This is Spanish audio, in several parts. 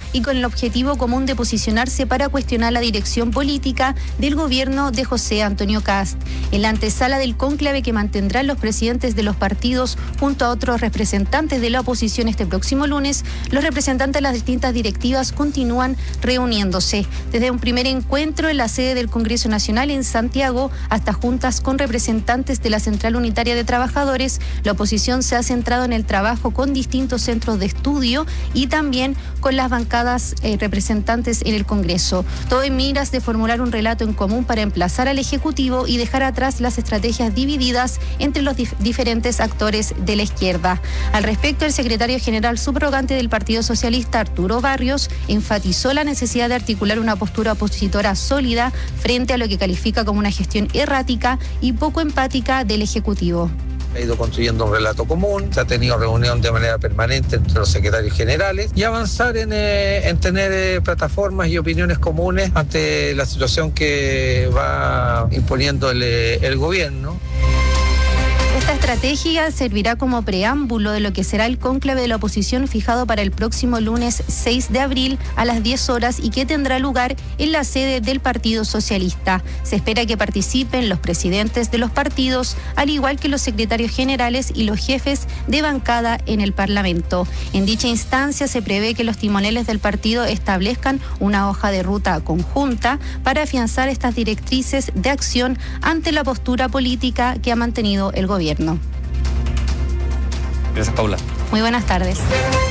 y con el objetivo común de posicionarse para cuestionar la dirección política del gobierno de José Antonio Kast. En la antesala del cónclave que mantendrán los presidentes de los partidos junto a otros representantes de la oposición este próximo lunes, los representantes de las distintas directivas continúan reuniéndose. Desde un primer encuentro en la sede del Congreso Nacional en Santiago hasta juntas con representantes de la Central Unitaria de Trabajadores, la oposición se ha centrado en el trabajo con distintos centros de estudio y también con las bancadas representantes en el Congreso. Todo en miras de formular un relato en común para emplazar al Ejecutivo y dejar atrás las estrategias divididas entre los diferentes actores de la izquierda. Al respecto, el secretario general subrogante del Partido Socialista, Arturo Barrios, enfatizó la necesidad de articular una postura opositora sólida frente a lo que califica como una gestión errática y poco empática del Ejecutivo. Ha ido construyendo un relato común, se ha tenido reunión de manera permanente entre los secretarios generales y avanzar en tener plataformas y opiniones comunes ante la situación que va imponiendo el gobierno. Esta estrategia servirá como preámbulo de lo que será el cónclave de la oposición fijado para el próximo lunes 6 de abril a las 10 horas y que tendrá lugar en la sede del Partido Socialista. Se espera que participen los presidentes de los partidos, al igual que los secretarios generales y los jefes de bancada en el Parlamento. En dicha instancia se prevé que los timoneles del partido establezcan una hoja de ruta conjunta para afianzar estas directrices de acción ante la postura política que ha mantenido el gobierno. Gracias, Paula. Muy buenas tardes.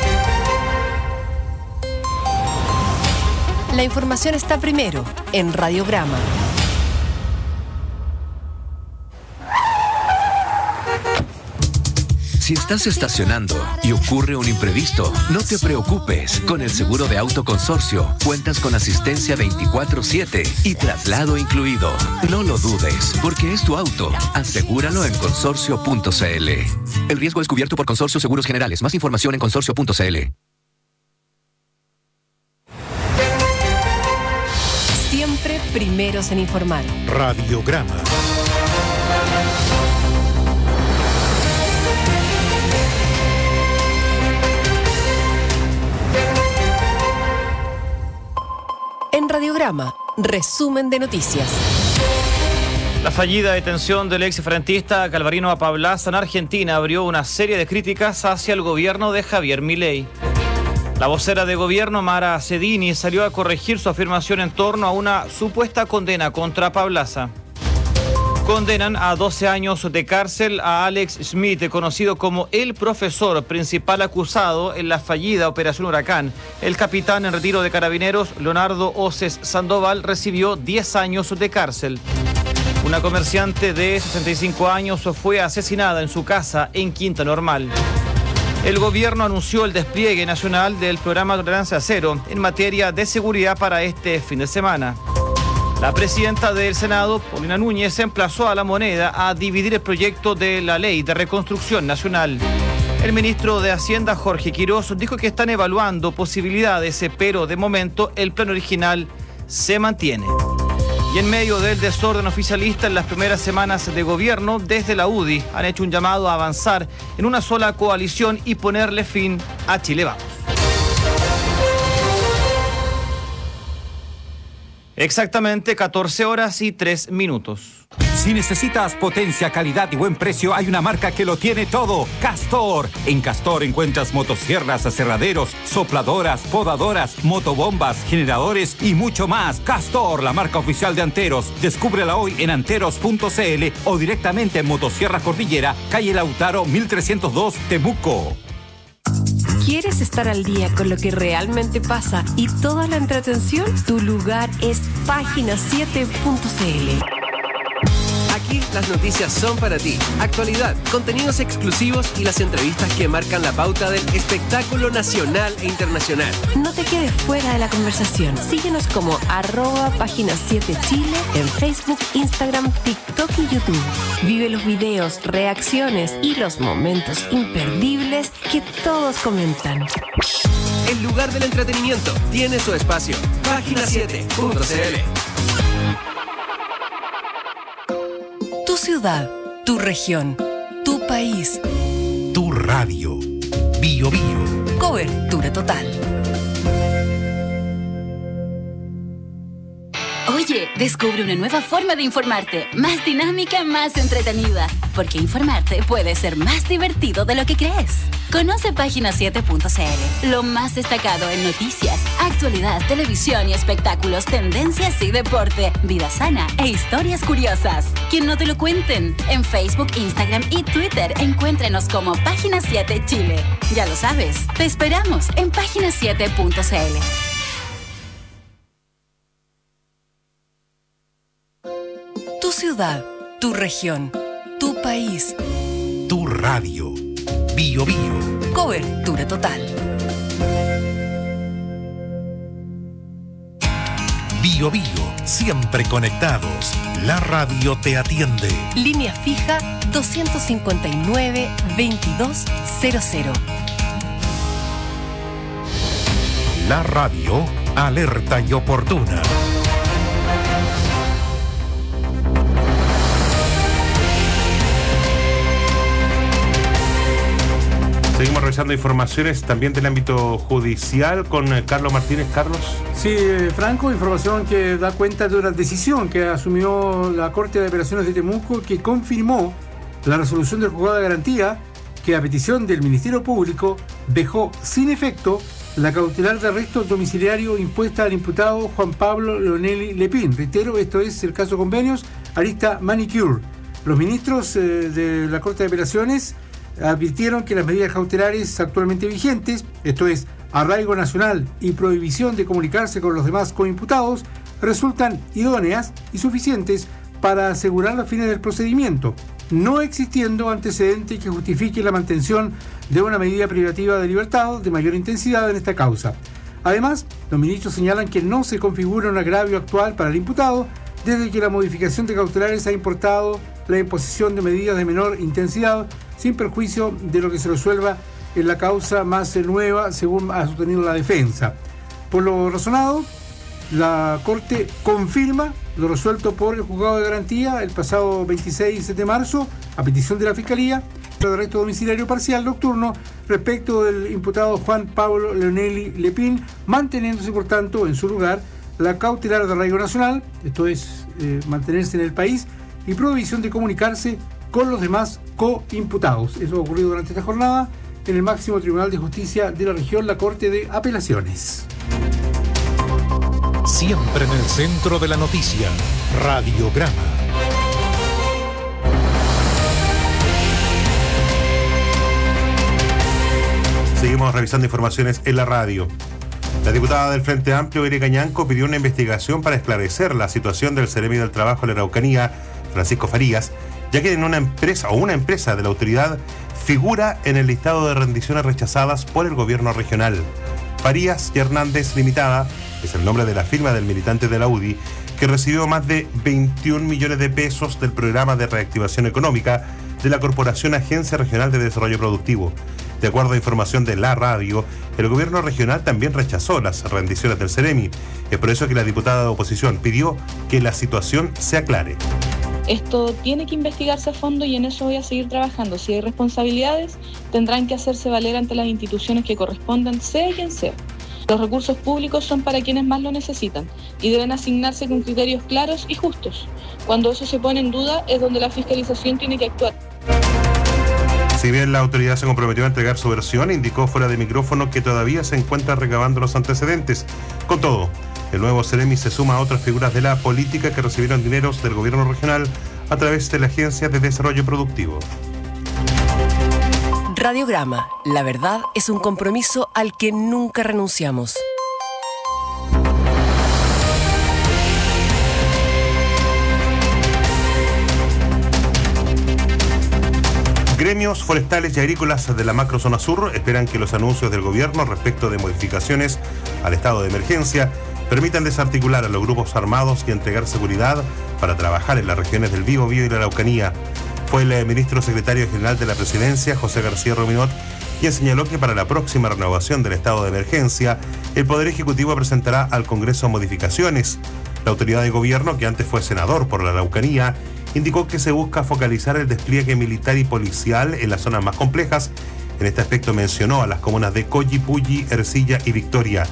La información está primero en Radiograma. Si estás estacionando y ocurre un imprevisto, no te preocupes. Con el seguro de auto Consorcio cuentas con asistencia 24/7 y traslado incluido. No lo dudes, porque es tu auto. Asegúralo en consorcio.cl. El riesgo es cubierto por Consorcio Seguros Generales. Más información en consorcio.cl. Siempre primeros en informar. Radiograma. En Radiograma, resumen de noticias. La fallida detención del ex frentista Galvarino Apablaza en Argentina abrió una serie de críticas hacia el gobierno de Javier Milei. La vocera de gobierno, Mara Cedini, salió a corregir su afirmación en torno a una supuesta condena contra Apablaza. Condenan a 12 años de cárcel a Alex Smith, conocido como el profesor principal acusado en la fallida Operación Huracán. El capitán en retiro de Carabineros, Leonardo Oces Sandoval, recibió 10 años de cárcel. Una comerciante de 65 años fue asesinada en su casa en Quinta Normal. El gobierno anunció el despliegue nacional del programa Tolerancia Cero en materia de seguridad para este fin de semana. La presidenta del Senado, Paulina Núñez, emplazó a La Moneda a dividir el proyecto de la Ley de Reconstrucción Nacional. El ministro de Hacienda, Jorge Quirós, dijo que están evaluando posibilidades, pero de momento el plan original se mantiene. Y en medio del desorden oficialista en las primeras semanas de gobierno, desde la UDI han hecho un llamado a avanzar en una sola coalición y ponerle fin a Chile Vamos. Exactamente 14 horas y 3 minutos. Si necesitas potencia, calidad y buen precio, hay una marca que lo tiene todo. Castor. En Castor encuentras motosierras, aserraderos, sopladoras, podadoras, motobombas, generadores y mucho más. Castor, la marca oficial de Anteros. Descúbrela hoy en anteros.cl o directamente en Motosierra Cordillera, calle Lautaro 1302, Temuco. ¿Quieres estar al día con lo que realmente pasa y toda la entretención? Tu lugar es página7.cl. Aquí las noticias son para ti. Actualidad, contenidos exclusivos y las entrevistas que marcan la pauta del espectáculo nacional e internacional. No te quedes fuera de la conversación. Síguenos como @página7chile en Facebook, Instagram, TikTok y YouTube. Vive los videos, reacciones y los momentos imperdibles que todos comentan. El lugar del entretenimiento tiene su espacio. Página7.cl. Tu ciudad, tu región, tu país. Tu radio. Bio Bio. Cobertura total. Oye, descubre una nueva forma de informarte, más dinámica, más entretenida, porque informarte puede ser más divertido de lo que crees. Conoce página7.cl, lo más destacado en noticias, actualidad, televisión y espectáculos, tendencias y deporte, vida sana e historias curiosas. Que no te lo cuenten. En Facebook, Instagram y Twitter encuéntrenos como Página 7 Chile. Ya lo sabes, te esperamos en página7.cl. Tu ciudad, tu región, tu país. Tu radio. Bio Bio. Cobertura total. Bio Bio. Siempre conectados. La radio te atiende. Línea fija 259-2200. La radio alerta y oportuna. Seguimos revisando informaciones también del ámbito judicial con Carlos Martínez. Carlos. Sí, Franco, información que da cuenta de una decisión que asumió la Corte de Apelaciones de Temuco, que confirmó la resolución del juzgado de garantía que, a petición del Ministerio Público, dejó sin efecto la cautelar de arresto domiciliario impuesta al imputado Juan Pablo Leonelli Lepín. Reitero, esto es el caso Convenios Arista Manicure. Los ministros de la Corte de Apelaciones advirtieron que las medidas cautelares actualmente vigentes, esto es, arraigo nacional y prohibición de comunicarse con los demás coimputados, resultan idóneas y suficientes para asegurar los fines del procedimiento, no existiendo antecedente que justifique la mantención de una medida privativa de libertad de mayor intensidad en esta causa. Además, los ministros señalan que no se configura un agravio actual para el imputado desde que la modificación de cautelares ha importado la imposición de medidas de menor intensidad sin perjuicio de lo que se resuelva en la causa más nueva, según ha sostenido la defensa. Por lo razonado, la Corte confirma lo resuelto por el juzgado de garantía el pasado 26 de marzo, a petición de la Fiscalía, de arresto domiciliario parcial nocturno respecto del imputado Juan Pablo Leonelli Lepín, manteniéndose, por tanto, en su lugar la cautelar de arraigo nacional, esto es, mantenerse en el país, y prohibición de comunicarse con los demás coimputados. Eso ha ocurrido durante esta jornada en el máximo Tribunal de Justicia de la región, la Corte de Apelaciones. Siempre en el centro de la noticia, Radiograma. Seguimos revisando informaciones en la radio. La diputada del Frente Amplio, Erika Ñanco, pidió una investigación para esclarecer la situación del Seremi del Trabajo en la Araucanía, Francisco Farías, ya que una empresa de la autoridad figura en el listado de rendiciones rechazadas por el gobierno regional. Farías y Hernández Limitada es el nombre de la firma del militante de la UDI, que recibió más de 21 millones de pesos del programa de reactivación económica de la Corporación Agencia Regional de Desarrollo Productivo. De acuerdo a información de la radio, el gobierno regional también rechazó las rendiciones del Seremi. Es por eso que la diputada de oposición pidió que la situación se aclare. Esto tiene que investigarse a fondo y en eso voy a seguir trabajando. Si hay responsabilidades, tendrán que hacerse valer ante las instituciones que correspondan, sea quien sea. Los recursos públicos son para quienes más lo necesitan y deben asignarse con criterios claros y justos. Cuando eso se pone en duda es donde la fiscalización tiene que actuar. Si bien la autoridad se comprometió a entregar su versión, indicó fuera de micrófono que todavía se encuentra recabando los antecedentes. Con todo, el nuevo Seremi se suma a otras figuras de la política que recibieron dineros del gobierno regional a través de la Agencia de Desarrollo Productivo. Radiograma. La verdad es un compromiso al que nunca renunciamos. Gremios forestales y agrícolas de la macrozona sur esperan que los anuncios del gobierno respecto de modificaciones al estado de emergencia permitan desarticular a los grupos armados y entregar seguridad para trabajar en las regiones del Biobío y la Araucanía. Fue el ministro secretario general de la Presidencia, José García Rominot, quien señaló que para la próxima renovación del estado de emergencia, el Poder Ejecutivo presentará al Congreso modificaciones. La autoridad de gobierno, que antes fue senador por la Araucanía, indicó que se busca focalizar el despliegue militar y policial en las zonas más complejas. En este aspecto mencionó a las comunas de Collipulli, Ercilla y Victoria.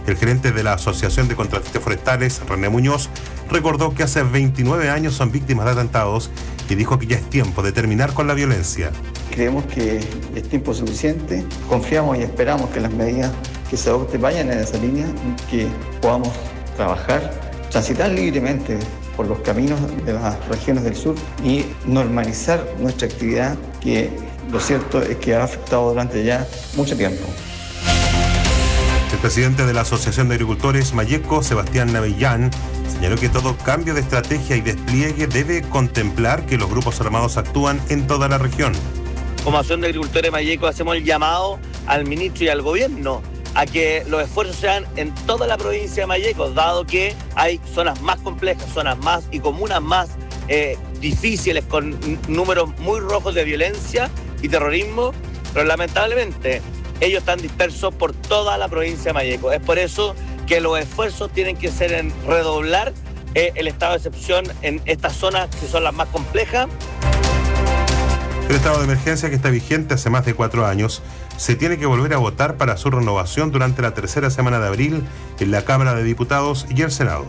El gerente de la Asociación de Contratistas Forestales, René Muñoz, recordó que hace 29 años son víctimas de atentados y dijo que ya es tiempo de terminar con la violencia. Creemos que es tiempo suficiente, confiamos y esperamos que las medidas que se adopten vayan en esa línea, que podamos trabajar, transitar libremente por los caminos de las regiones del sur y normalizar nuestra actividad, que lo cierto es que ha afectado durante ya mucho tiempo. El presidente de la Asociación de Agricultores Mayeco, Sebastián Navellán, señaló que todo cambio de estrategia y despliegue debe contemplar que los grupos armados actúan en toda la región. Como Asociación de Agricultores Mayeco hacemos el llamado al ministro y al gobierno a que los esfuerzos sean en toda la provincia de Mayeco, dado que hay zonas más complejas, zonas más y comunas más difíciles, con números muy rojos de violencia y terrorismo, pero lamentablemente ellos están dispersos por toda la provincia de Mayeco. Es por eso que los esfuerzos tienen que ser en redoblar el estado de excepción en estas zonas que son las más complejas. El estado de emergencia, que está vigente hace más de 4 años, se tiene que volver a votar para su renovación durante la tercera semana de abril en la Cámara de Diputados y el Senado.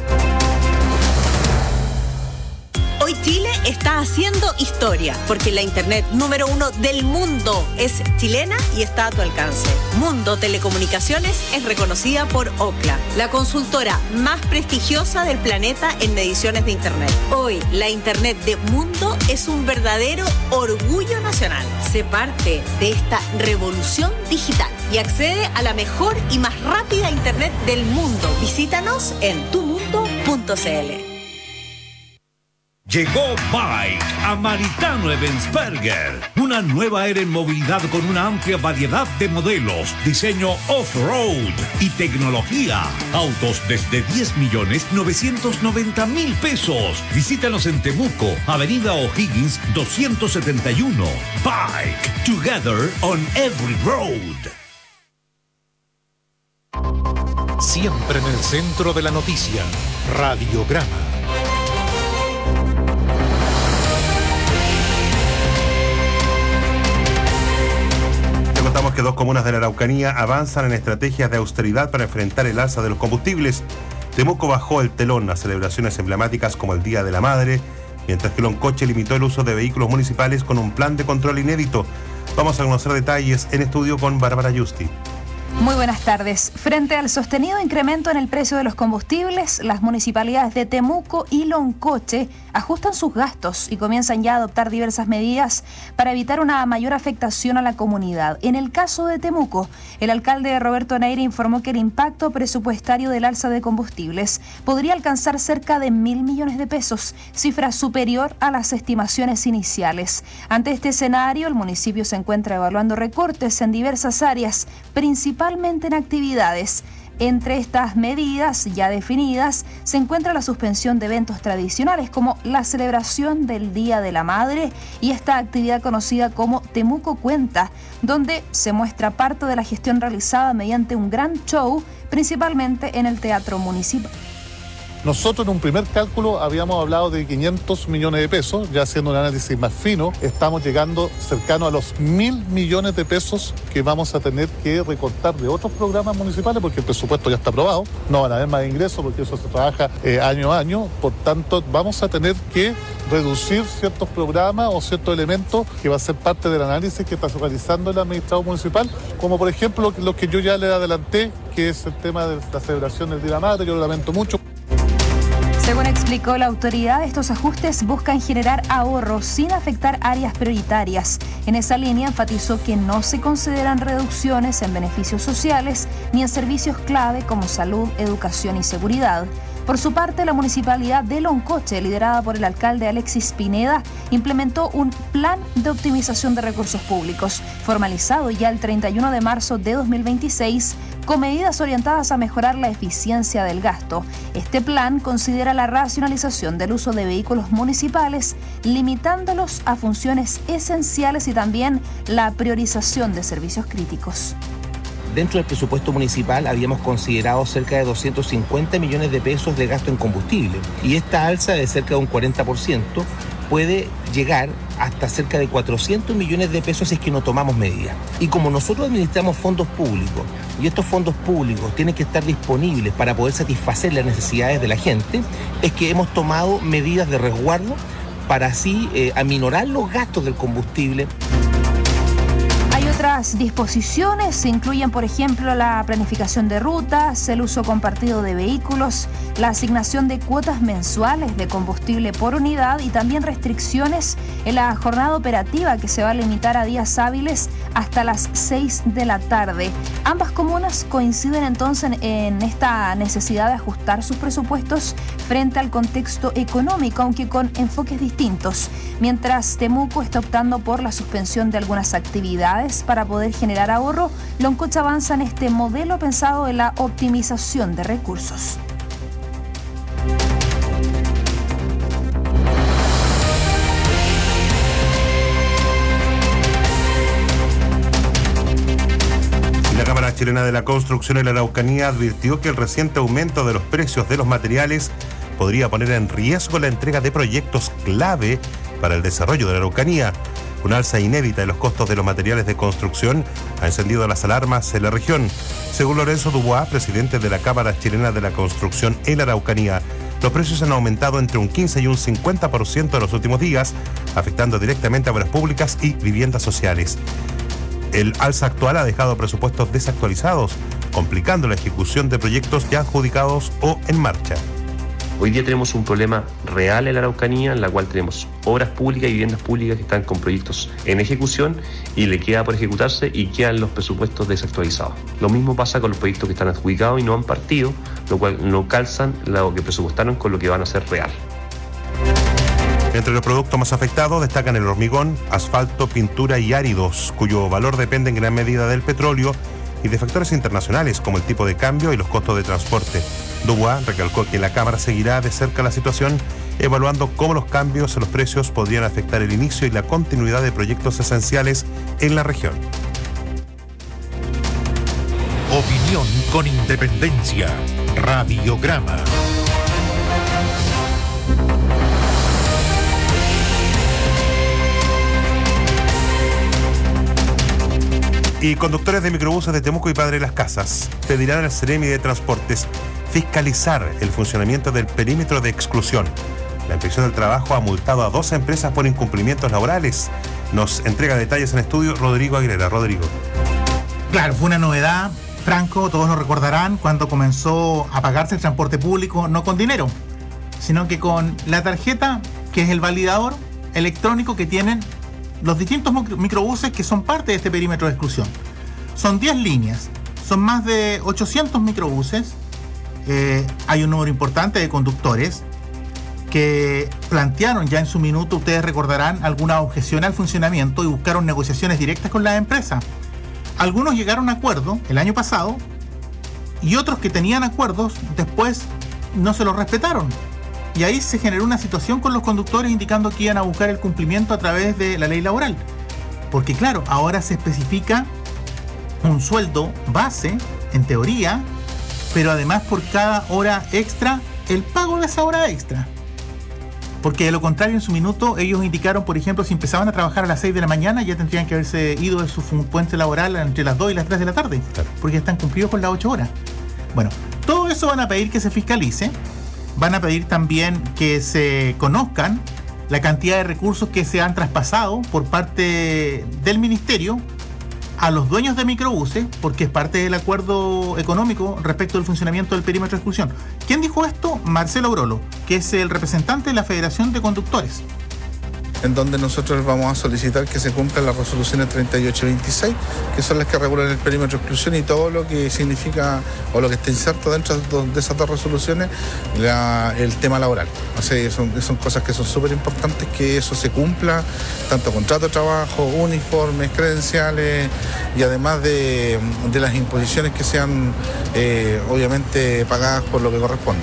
Hoy Chile está haciendo historia, porque la internet número 1 del mundo es chilena y está a tu alcance. Mundo Telecomunicaciones es reconocida por Ookla, la consultora más prestigiosa del planeta en mediciones de internet. Hoy, la internet de Mundo es un verdadero orgullo nacional. Sé parte de esta revolución digital y accede a la mejor y más rápida internet del mundo. Visítanos en tumundo.cl. Llegó Bike a Maritano Ebensberger, una nueva era en movilidad con una amplia variedad de modelos, diseño off-road y tecnología. Autos desde 10.990.000 pesos. Visítanos en Temuco, Avenida O'Higgins 271. Bike, together on every road. Siempre en el centro de la noticia, Radiograma. Contamos que 2 comunas de la Araucanía avanzan en estrategias de austeridad para enfrentar el alza de los combustibles. Temuco bajó el telón a celebraciones emblemáticas como el Día de la Madre, mientras que Loncoche limitó el uso de vehículos municipales con un plan de control inédito. Vamos a conocer detalles en estudio con Bárbara Justi. Muy buenas tardes. Frente al sostenido incremento en el precio de los combustibles, las municipalidades de Temuco y Loncoche ajustan sus gastos y comienzan ya a adoptar diversas medidas para evitar una mayor afectación a la comunidad. En el caso de Temuco, el alcalde Roberto Neira informó que el impacto presupuestario del alza de combustibles podría alcanzar cerca de 1.000 millones de pesos, cifra superior a las estimaciones iniciales. Ante este escenario, el municipio se encuentra evaluando recortes en diversas áreas, principalmente en actividades. Entre estas medidas ya definidas se encuentra la suspensión de eventos tradicionales como la celebración del Día de la Madre y esta actividad conocida como Temuco Cuenta, donde se muestra parte de la gestión realizada mediante un gran show, principalmente en el Teatro Municipal. Nosotros en un primer cálculo habíamos hablado de 500 millones de pesos, ya haciendo un análisis más fino, estamos llegando cercano a los 1.000 millones de pesos que vamos a tener que recortar de otros programas municipales porque el presupuesto ya está aprobado, no van a haber más ingresos porque eso se trabaja año a año, por tanto vamos a tener que reducir ciertos programas o ciertos elementos que va a ser parte del análisis que está realizando el administrador municipal, como por ejemplo lo que yo ya le adelanté, que es el tema de la celebración del Día de la Madre, yo lo lamento mucho. Según explicó la autoridad, estos ajustes buscan generar ahorros sin afectar áreas prioritarias. En esa línea enfatizó que no se consideran reducciones en beneficios sociales ni en servicios clave como salud, educación y seguridad. Por su parte, la municipalidad de Loncoche, liderada por el alcalde Alexis Pineda, implementó un plan de optimización de recursos públicos, formalizado ya el 31 de marzo de 2026, con medidas orientadas a mejorar la eficiencia del gasto. Este plan considera la racionalización del uso de vehículos municipales, limitándolos a funciones esenciales y también la priorización de servicios críticos. Dentro del presupuesto municipal habíamos considerado cerca de 250 millones de pesos de gasto en combustible y esta alza de cerca de un 40% puede llegar hasta cerca de 400 millones de pesos si es que no tomamos medidas. Y como nosotros administramos fondos públicos y estos fondos públicos tienen que estar disponibles para poder satisfacer las necesidades de la gente, es que hemos tomado medidas de resguardo para así aminorar los gastos del combustible. Hay otras disposiciones, se incluyen, por ejemplo, la planificación de rutas, el uso compartido de vehículos, la asignación de cuotas mensuales de combustible por unidad y también restricciones en la jornada operativa que se va a limitar a días hábiles hasta las 6 de la tarde. Ambas comunas coinciden entonces en esta necesidad de ajustar sus presupuestos frente al contexto económico, aunque con enfoques distintos. Mientras Temuco está optando por la suspensión de algunas actividades para poder generar ahorro, Loncoche avanza en este modelo pensado en la optimización de recursos. La Cámara Chilena de la Construcción en la Araucanía advirtió que el reciente aumento de los precios de los materiales podría poner en riesgo la entrega de proyectos clave para el desarrollo de la Araucanía. Una alza inédita de los costos de los materiales de construcción ha encendido las alarmas en la región. Según Lorenzo Dubois, presidente de la Cámara Chilena de la Construcción en la Araucanía, los precios han aumentado entre un 15 y un 50% en los últimos días, afectando directamente a obras públicas y viviendas sociales. El alza actual ha dejado presupuestos desactualizados, complicando la ejecución de proyectos ya adjudicados o en marcha. Hoy día tenemos un problema real en la Araucanía, en la cual tenemos obras públicas y viviendas públicas que están con proyectos en ejecución y le queda por ejecutarse y quedan los presupuestos desactualizados. Lo mismo pasa con los proyectos que están adjudicados y no han partido, lo cual no calzan lo que presupuestaron con lo que van a ser real. Entre los productos más afectados destacan el hormigón, asfalto, pintura y áridos, cuyo valor depende en gran medida del petróleo y de factores internacionales como el tipo de cambio y los costos de transporte. Dubois recalcó que la Cámara seguirá de cerca la situación, evaluando cómo los cambios en los precios podrían afectar el inicio y la continuidad de proyectos esenciales en la región. Opinión con independencia. Radiograma. Y conductores de microbuses de Temuco y Padre Las Casas pedirán al Ceremi de Transportes fiscalizar el funcionamiento del perímetro de exclusión. La Inspección del Trabajo ha multado a 2 empresas por incumplimientos laborales. Nos entrega detalles en estudio Rodrigo Aguilera. Rodrigo. Claro, fue una novedad, Franco, todos lo recordarán, cuando comenzó a pagarse el transporte público no con dinero, sino que con la tarjeta, que es el validador electrónico que tienen los distintos microbuses que son parte de este perímetro de exclusión. Son 10 líneas, son más de 800 microbuses, hay un número importante de conductores que plantearon ya en su minuto, ustedes recordarán, alguna objeción al funcionamiento y buscaron negociaciones directas con la empresa. Algunos llegaron a acuerdo el año pasado y otros que tenían acuerdos después no se los respetaron. Y ahí se generó una situación con los conductores indicando que iban a buscar el cumplimiento a través de la ley laboral. Porque claro, ahora se especifica un sueldo base, en teoría, pero además por cada hora extra, el pago de esa hora extra. Porque de lo contrario, en su minuto, ellos indicaron, por ejemplo, si empezaban a trabajar a las 6 de la mañana, ya tendrían que haberse ido de su puente laboral entre las 2 y las 3 de la tarde, porque están cumplidos con las 8 horas. Bueno, todo eso van a pedir que se fiscalice. Van a pedir también que se conozcan la cantidad de recursos que se han traspasado por parte del Ministerio a los dueños de microbuses, porque es parte del acuerdo económico respecto del funcionamiento del perímetro de exclusión. ¿Quién dijo esto? Marcelo Brolo, que es el representante de la Federación de Conductores. En donde nosotros vamos a solicitar que se cumplan las resoluciones 38 y 26, que son las que regulan el perímetro de exclusión y todo lo que significa o lo que está inserto dentro de esas 2 resoluciones, el tema laboral. O sea, son cosas que son súper importantes, que eso se cumpla, tanto contrato de trabajo, uniformes, credenciales y además de las imposiciones que sean obviamente pagadas por lo que corresponde.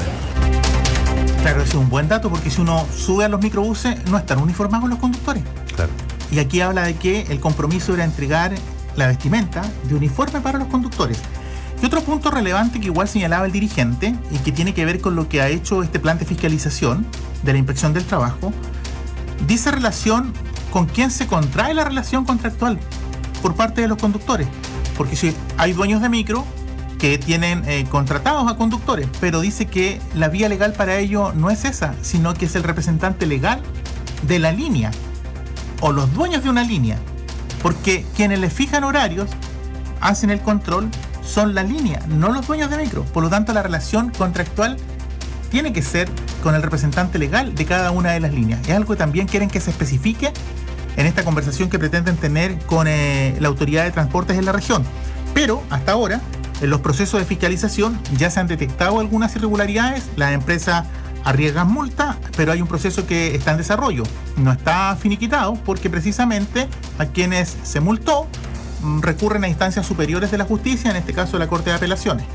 Claro, ese es un buen dato, porque si uno sube a los microbuses, no están uniformados los conductores. Claro. Y aquí habla de que el compromiso era entregar la vestimenta de uniforme para los conductores. Y otro punto relevante que igual señalaba el dirigente, y que tiene que ver con lo que ha hecho este plan de fiscalización de la Inspección del Trabajo, dice relación con quién se contrae la relación contractual por parte de los conductores. Porque si hay dueños de micro que tienen contratados a conductores, pero dice que la vía legal para ello no es esa, sino que es el representante legal de la línea o los dueños de una línea, porque quienes les fijan horarios, hacen el control, son la línea, no los dueños de micro. Por lo tanto, la relación contractual tiene que ser con el representante legal de cada una de las líneas. Es algo que también quieren que se especifique en esta conversación que pretenden tener con la autoridad de transportes en la región. Pero hasta ahora, en los procesos de fiscalización ya se han detectado algunas irregularidades, las empresas arriesgan multa, pero hay un proceso que está en desarrollo, no está finiquitado, porque precisamente a quienes se multó recurren a instancias superiores de la justicia, en este caso la Corte de Apelaciones.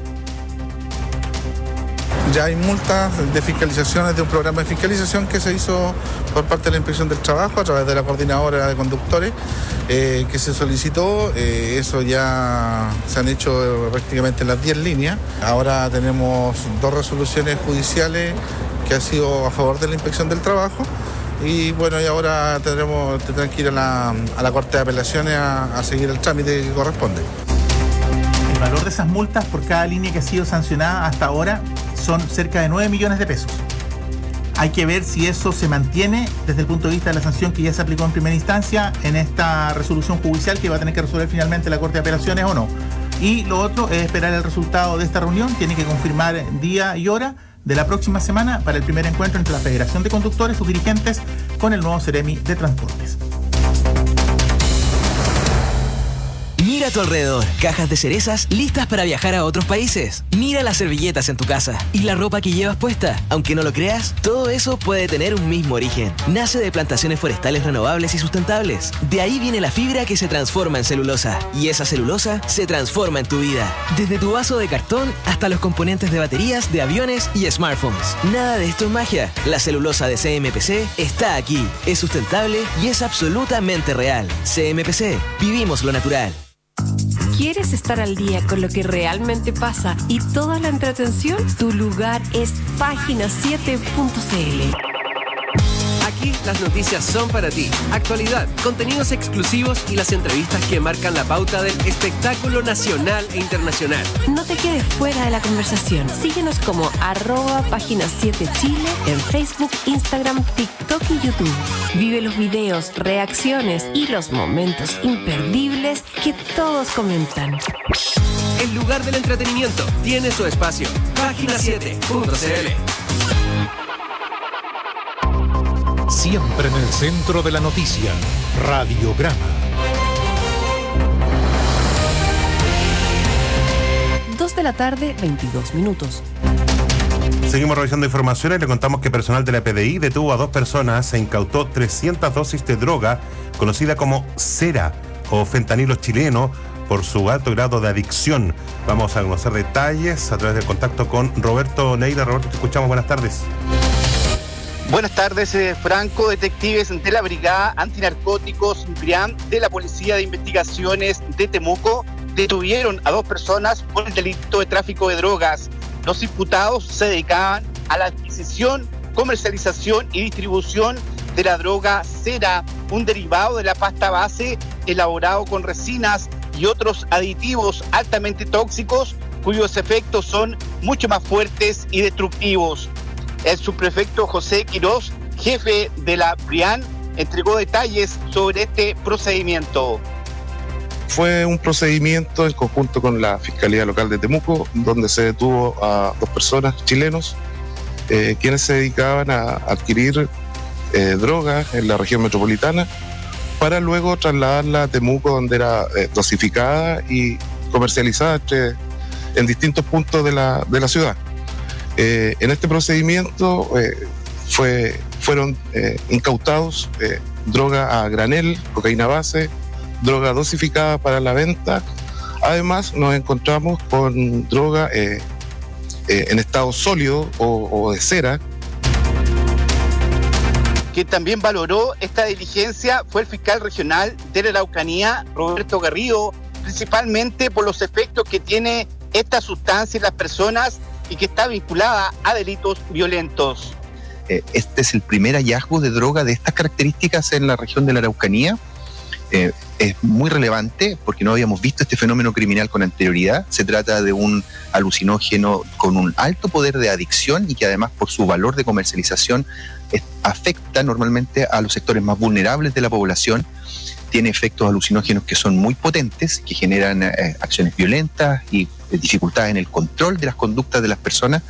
Ya hay multas de fiscalizaciones de un programa de fiscalización que se hizo por parte de la Inspección del Trabajo a través de la Coordinadora de Conductores que se solicitó. Eso ya se han hecho prácticamente las 10 líneas. Ahora tenemos 2 resoluciones judiciales que han sido a favor de la Inspección del Trabajo. Y bueno, y ahora tendrán que ir a la Corte de Apelaciones a seguir el trámite que corresponde. El valor de esas multas por cada línea que ha sido sancionada hasta ahora son cerca de 9 millones de pesos. Hay que ver si eso se mantiene desde el punto de vista de la sanción que ya se aplicó en primera instancia en esta resolución judicial que va a tener que resolver finalmente la Corte de Apelaciones o no. Y lo otro es esperar el resultado de esta reunión. Tiene que confirmar día y hora de la próxima semana para el primer encuentro entre la Federación de Conductores, sus dirigentes, con el nuevo Ceremi de Transportes. Mira a tu alrededor, cajas de cerezas listas para viajar a otros países. Mira las servilletas en tu casa y la ropa que llevas puesta. Aunque no lo creas, todo eso puede tener un mismo origen. Nace de plantaciones forestales renovables y sustentables. De ahí viene la fibra que se transforma en celulosa. Y esa celulosa se transforma en tu vida. Desde tu vaso de cartón hasta los componentes de baterías, de aviones y smartphones. Nada de esto es magia. La celulosa de CMPC está aquí. Es sustentable y es absolutamente real. CMPC, vivimos lo natural. ¿Quieres estar al día con lo que realmente pasa y toda la entretención? Tu lugar es página7.cl. Aquí las noticias son para ti. Actualidad, contenidos exclusivos y las entrevistas que marcan la pauta del espectáculo nacional e internacional. No te quedes fuera de la conversación. Síguenos como @página7chile en Facebook, Instagram, TikTok y YouTube. Vive los videos, reacciones y los momentos imperdibles que todos comentan. El lugar del entretenimiento tiene su espacio. Página7.cl. Siempre en el centro de la noticia, Radiograma. 2 de la tarde, 22 minutos. Seguimos revisando informaciones y le contamos que personal de la PDI detuvo a 2 personas, se incautó 300 dosis de droga conocida como cera o fentanilo chileno por su alto grado de adicción. Vamos a conocer detalles a través del contacto con Roberto Neira. Roberto, te escuchamos, buenas tardes. Buenas tardes, Franco. Detectives de la Brigada Antinarcóticos BRIAN de la Policía de Investigaciones de Temuco detuvieron a 2 personas por el delito de tráfico de drogas. Los imputados se dedicaban a la adquisición, comercialización y distribución de la droga cera, un derivado de la pasta base elaborado con resinas y otros aditivos altamente tóxicos cuyos efectos son mucho más fuertes y destructivos. El subprefecto José Quirós, jefe de la BRIAN, entregó detalles sobre este procedimiento. Fue un procedimiento en conjunto con la Fiscalía Local de Temuco, donde se detuvo a 2 personas chilenos, quienes se dedicaban a adquirir drogas en la región metropolitana para luego trasladarla a Temuco, donde era dosificada y comercializada en distintos puntos de la ciudad. En este procedimiento fueron incautados droga a granel, cocaína base, droga dosificada para la venta. Además, nos encontramos con droga en estado sólido o de cera. Quien también valoró esta diligencia fue el fiscal regional de la Araucanía, Roberto Garrido, principalmente por los efectos que tiene esta sustancia en las personas y que está vinculada a delitos violentos. este es el primer hallazgo de droga de estas características en la región de la Araucanía. Es muy relevante porque no habíamos visto este fenómeno criminal con anterioridad. Se trata de un alucinógeno con un alto poder de adicción y que además por su valor de comercialización afecta normalmente a los sectores más vulnerables de la población. Tiene efectos alucinógenos que son muy potentes, que generan acciones violentas y dificultades en el control de las conductas de las personas.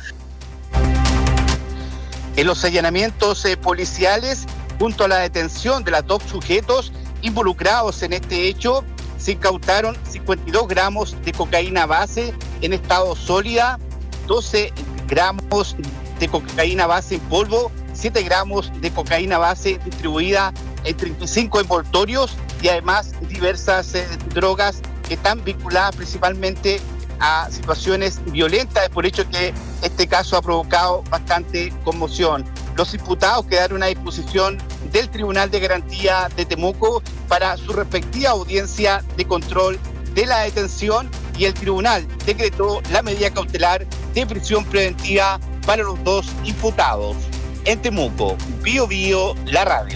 En los allanamientos policiales, junto a la detención de los 2 sujetos involucrados en este hecho, se incautaron 52 gramos de cocaína base en estado sólida, 12 gramos de cocaína base en polvo, 7 gramos de cocaína base distribuida en 35 envoltorios y además diversas drogas que están vinculadas principalmente a situaciones violentas, por hecho que este caso ha provocado bastante conmoción. Los imputados quedaron a disposición del Tribunal de Garantía de Temuco para su respectiva audiencia de control de la detención y el tribunal decretó la medida cautelar de prisión preventiva para los 2 imputados. En Temuco, Bío Bío, la radio.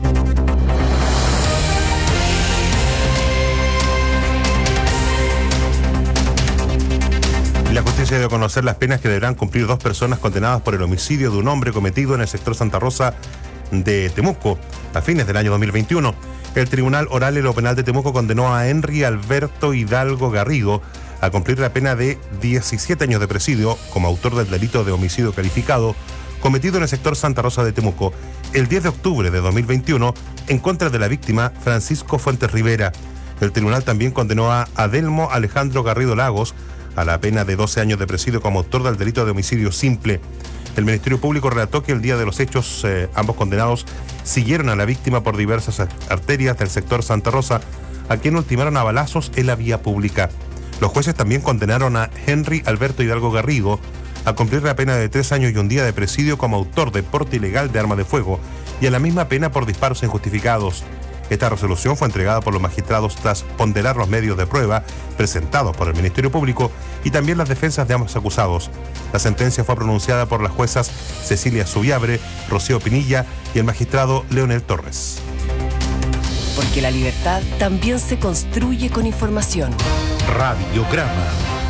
La justicia dio a conocer las penas que deberán cumplir 2 personas condenadas por el homicidio de un hombre cometido en el sector Santa Rosa de Temuco a fines del año 2021. El Tribunal Oral y lo Penal de Temuco condenó a Henry Alberto Hidalgo Garrido a cumplir la pena de 17 años de presidio como autor del delito de homicidio calificado cometido en el sector Santa Rosa de Temuco el 10 de octubre de 2021 en contra de la víctima Francisco Fuentes Rivera. El tribunal también condenó a Adelmo Alejandro Garrido Lagos a la pena de 12 años de presidio como autor del delito de homicidio simple. El Ministerio Público relató que el día de los hechos ambos condenados siguieron a la víctima por diversas arterias del sector Santa Rosa, a quien ultimaron a balazos en la vía pública. Los jueces también condenaron a Henry Alberto Hidalgo Garrido a cumplir la pena de 3 años y un día de presidio como autor de porte ilegal de arma de fuego y a la misma pena por disparos injustificados. Esta resolución fue entregada por los magistrados tras ponderar los medios de prueba presentados por el Ministerio Público y también las defensas de ambos acusados. La sentencia fue pronunciada por las juezas Cecilia Subiabre, Rocío Pinilla y el magistrado Leonel Torres. Porque la libertad también se construye con información. Radiograma.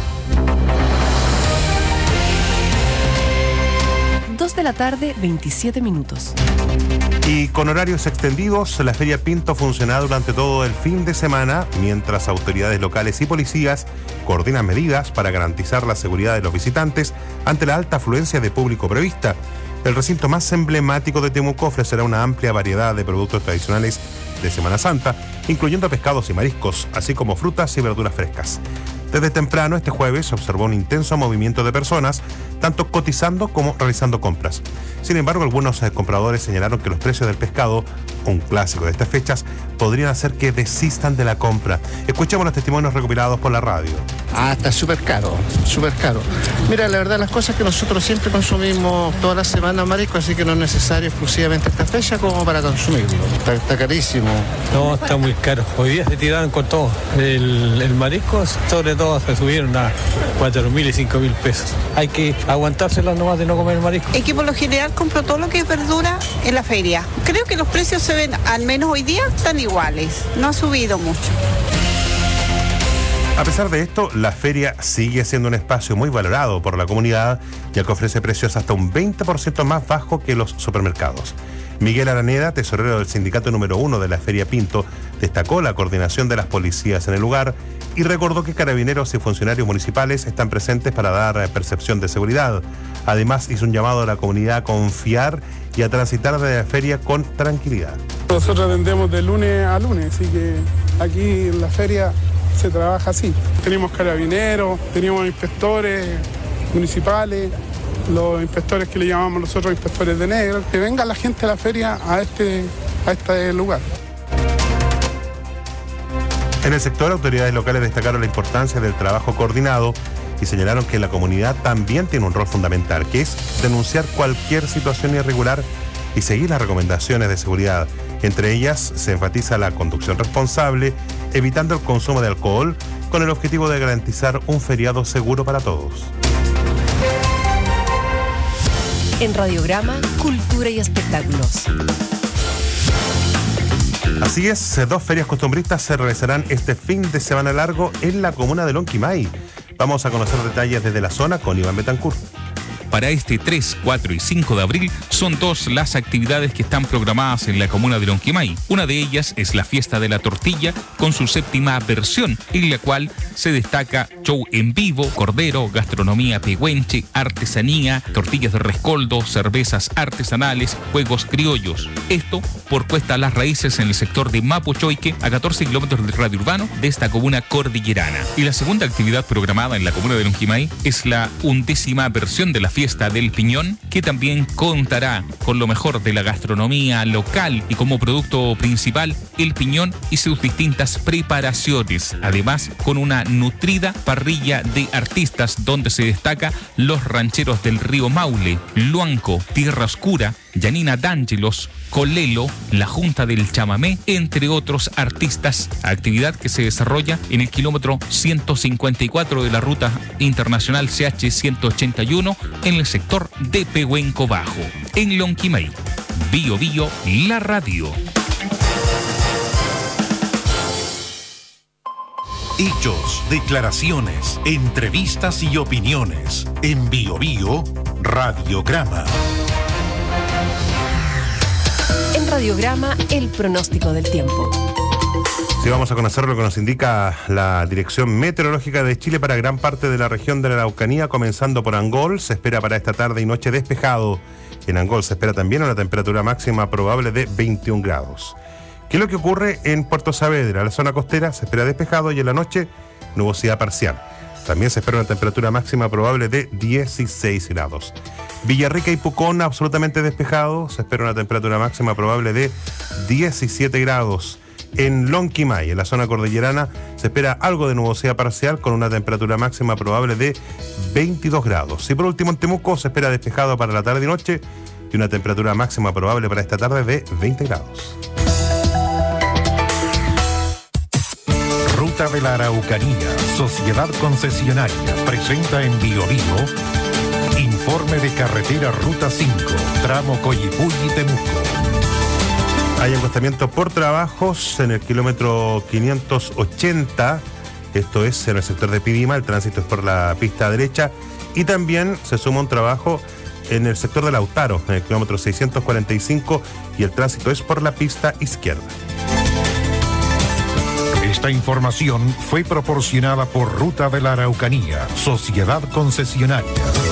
2 de la tarde, 27 minutos. Y con horarios extendidos, la Feria Pinto funcionará durante todo el fin de semana, mientras autoridades locales y policías coordinan medidas para garantizar la seguridad de los visitantes ante la alta afluencia de público prevista. El recinto más emblemático de Temuco ofrecerá una amplia variedad de productos tradicionales de Semana Santa, incluyendo pescados y mariscos, así como frutas y verduras frescas. Desde temprano este jueves se observó un intenso movimiento de personas, tanto cotizando como realizando compras. Sin embargo, algunos compradores señalaron que los precios del pescado, un clásico de estas fechas, podrían hacer que desistan de la compra. Escuchemos los testimonios recopilados por la radio. Está súper caro, súper caro. Mira, la verdad las cosas es que nosotros siempre consumimos toda la semana marisco, así que no es necesario exclusivamente esta fecha como para consumirlo. Está carísimo. No, está muy caro. Hoy día se tiraron con todo. El marisco, sobre todo, se subieron a 4.000 y 5.000 pesos. Hay que aguantárselas nomás de no comer marisco. Es que por lo general compro todo lo que es verdura en la feria. Creo que los precios se ven, al menos hoy día, están iguales. No ha subido mucho. A pesar de esto, la feria sigue siendo un espacio muy valorado por la comunidad, ya que ofrece precios hasta un 20% más bajo que los supermercados. Miguel Araneda, tesorero del sindicato número 1 de la Feria Pinto, destacó la coordinación de las policías en el lugar y recordó que carabineros y funcionarios municipales están presentes para dar percepción de seguridad. Además, hizo un llamado a la comunidad a confiar y a transitar de la feria con tranquilidad. Nosotros atendemos de lunes a lunes, así que aquí en la feria se trabaja así. Tenemos carabineros, tenemos inspectores municipales, los inspectores que le llamamos nosotros inspectores de negro, que venga la gente a la feria a este lugar. En el sector, autoridades locales destacaron la importancia del trabajo coordinado y señalaron que la comunidad también tiene un rol fundamental, que es denunciar cualquier situación irregular y seguir las recomendaciones de seguridad. Entre ellas se enfatiza la conducción responsable, evitando el consumo de alcohol, con el objetivo de garantizar un feriado seguro para todos. En Radiograma, Cultura y Espectáculos. Así es, 2 ferias costumbristas se realizarán este fin de semana largo en la comuna de Lonquimay. Vamos a conocer detalles desde la zona con Iván Betancourt. Para este 3, 4 y 5 de abril son 2 las actividades que están programadas en la comuna de Lonquimay. Una de ellas es la Fiesta de la Tortilla con su 7ª versión, en la cual se destaca show en vivo, cordero, gastronomía pehuenche, artesanía, tortillas de rescoldo, cervezas artesanales, juegos criollos. Esto por Cuesta Las Raíces en el sector de Mapochoique, a 14 kilómetros del radio urbano de esta comuna cordillerana. Y la segunda actividad programada en la comuna de Lonquimay es la 11ª versión de la Fiesta del Piñón, que también contará con lo mejor de la gastronomía local y como producto principal el piñón y sus distintas preparaciones, además con una nutrida parrilla de artistas donde se destaca los rancheros del río Maule, Luanco, Tierra Oscura, Yanina D'Angelos, Colelo, la Junta del Chamamé, entre otros artistas. Actividad que se desarrolla en el kilómetro 154 de la ruta internacional CH 181 en el sector de Pehuenco Bajo, en Lonquimay. Bio Bio, la radio. Hechos, declaraciones, entrevistas y opiniones. En Bio Bio, Radiograma. En Radiograma, el pronóstico del tiempo. Sí, vamos a conocer lo que nos indica la Dirección Meteorológica de Chile para gran parte de la región de la Araucanía, comenzando por Angol. Se espera para esta tarde y noche despejado. En Angol se espera también una temperatura máxima probable de 21 grados. ¿Qué es lo que ocurre en Puerto Saavedra? La zona costera se espera despejado y en la noche nubosidad parcial. También se espera una temperatura máxima probable de 16 grados. Villarrica y Pucón absolutamente despejado. Se espera una temperatura máxima probable de 17 grados. En Lonquimay, en la zona cordillerana, se espera algo de nubosidad parcial con una temperatura máxima probable de 22 grados. Y por último en Temuco se espera despejado para la tarde y noche y una temperatura máxima probable para esta tarde de 20 grados. Ruta de la Araucanía, Sociedad Concesionaria, presenta en Bio Bio informe de carretera Ruta 5, tramo Coyipulli-Temuco. Hay encostamiento por trabajos en el kilómetro 580, esto es en el sector de Pidima, el tránsito es por la pista derecha, y también se suma un trabajo en el sector de Lautaro, en el kilómetro 645, y el tránsito es por la pista izquierda. Esta información fue proporcionada por Ruta de la Araucanía, Sociedad Concesionaria.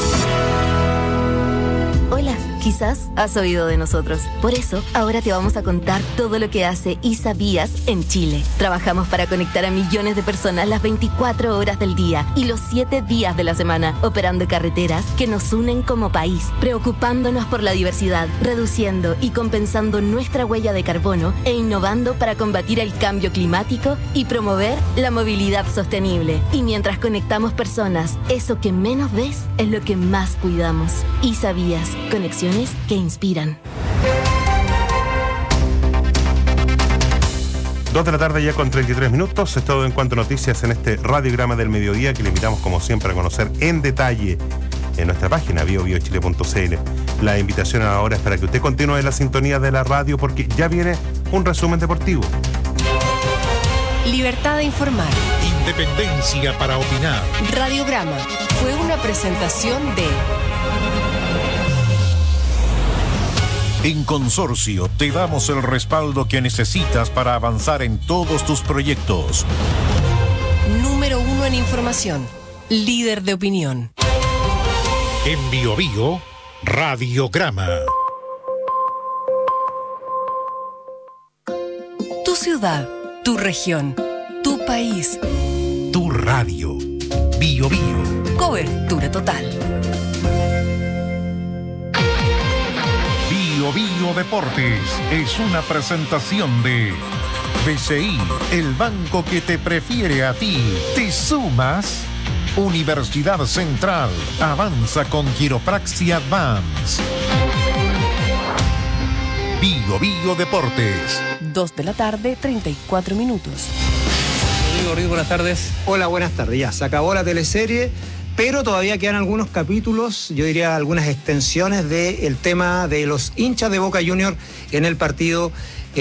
Hola, quizás has oído de nosotros. Por eso, ahora te vamos a contar todo lo que hace ISABías en Chile. Trabajamos para conectar a millones de personas las 24 horas del día y los 7 días de la semana, operando carreteras que nos unen como país, preocupándonos por la diversidad, reduciendo y compensando nuestra huella de carbono e innovando para combatir el cambio climático y promover la movilidad sostenible. Y mientras conectamos personas, eso que menos ves es lo que más cuidamos. ISABías, conexiones que inspiran. 2 de la tarde ya con 33 minutos. Es todo en cuanto a noticias en este Radiograma del Mediodía que le invitamos como siempre a conocer en detalle en nuestra página biobiochile.cl. La invitación ahora es para que usted continúe en la sintonía de la radio porque ya viene un resumen deportivo. Libertad de informar. Independencia para opinar. Radiograma fue una presentación de... En Consorcio te damos el respaldo que necesitas para avanzar en todos tus proyectos. Número 1 en información. Líder de opinión. En Bio Bio, Radiograma. Tu ciudad, tu región, tu país. Tu radio. Bio Bio. Cobertura total. Bio Bio Deportes es una presentación de BCI, el banco que te prefiere a ti. ¿Te sumas? Universidad Central, avanza con Quiropraxia Advance. Bio Bio Deportes. 2 de la tarde, 34 minutos. Rodrigo, buenas tardes. Hola, buenas tardes. Ya, se acabó la teleserie pero todavía quedan algunos capítulos, yo diría algunas extensiones del tema de los hinchas de Boca Juniors en el partido,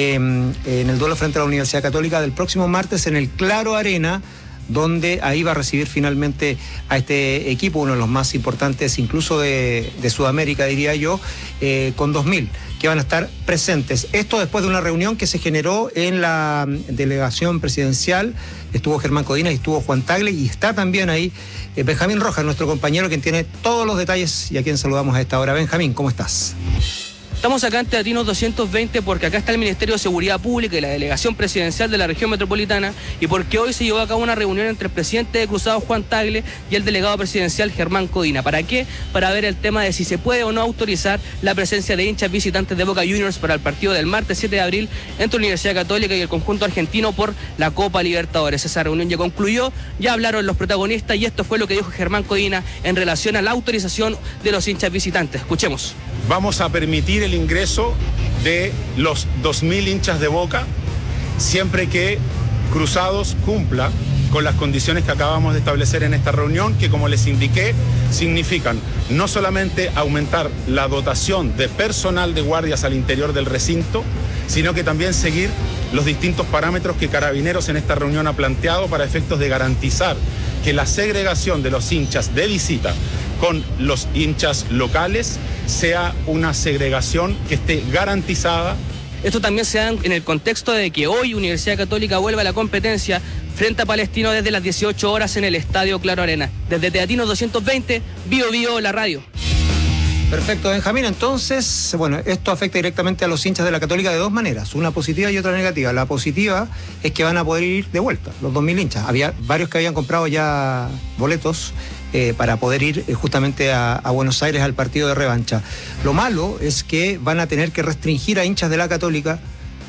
en el duelo frente a la Universidad Católica del próximo martes en el Claro Arena, donde ahí va a recibir finalmente a este equipo, uno de los más importantes incluso de Sudamérica, diría yo, con 2.000 que van a estar presentes. Esto después de una reunión que se generó en la delegación presidencial. Estuvo Germán Codina y estuvo Juan Tagle, y está también ahí Benjamín Rojas, nuestro compañero, quien tiene todos los detalles y a quien saludamos a esta hora. Benjamín, ¿cómo estás? Estamos acá en Teatinos 220 porque acá está el Ministerio de Seguridad Pública y la Delegación Presidencial de la Región Metropolitana, y porque hoy se llevó a cabo una reunión entre el presidente de Cruzados, Juan Tagle, y el delegado presidencial, Germán Codina. ¿Para qué? Para ver el tema de si se puede o no autorizar la presencia de hinchas visitantes de Boca Juniors para el partido del martes 7 de abril entre Universidad Católica y el conjunto argentino por la Copa Libertadores. Esa reunión ya concluyó, ya hablaron los protagonistas, y esto fue lo que dijo Germán Codina en relación a la autorización de los hinchas visitantes. Escuchemos. Vamos a permitir el ingreso de los 2.000 hinchas de Boca siempre que Cruzados cumpla con las condiciones que acabamos de establecer en esta reunión, que, como les indiqué, significan no solamente aumentar la dotación de personal de guardias al interior del recinto, sino que también seguir los distintos parámetros que Carabineros en esta reunión ha planteado para efectos de garantizar que la segregación de los hinchas de visita con los hinchas locales sea una segregación que esté garantizada. Esto también se da en el contexto de que hoy Universidad Católica vuelve a la competencia frente a Palestino desde las 18 horas en el Estadio Claro Arena. Desde Teatinos 220, Bio Bio, la radio. Perfecto, Benjamín. Entonces, bueno, esto afecta directamente a los hinchas de la Católica de dos maneras, una positiva y otra negativa. La positiva es que van a poder ir de vuelta, los 2.000 hinchas. Había varios que habían comprado ya boletos para poder ir justamente a Buenos Aires al partido de revancha. Lo malo es que van a tener que restringir a hinchas de la Católica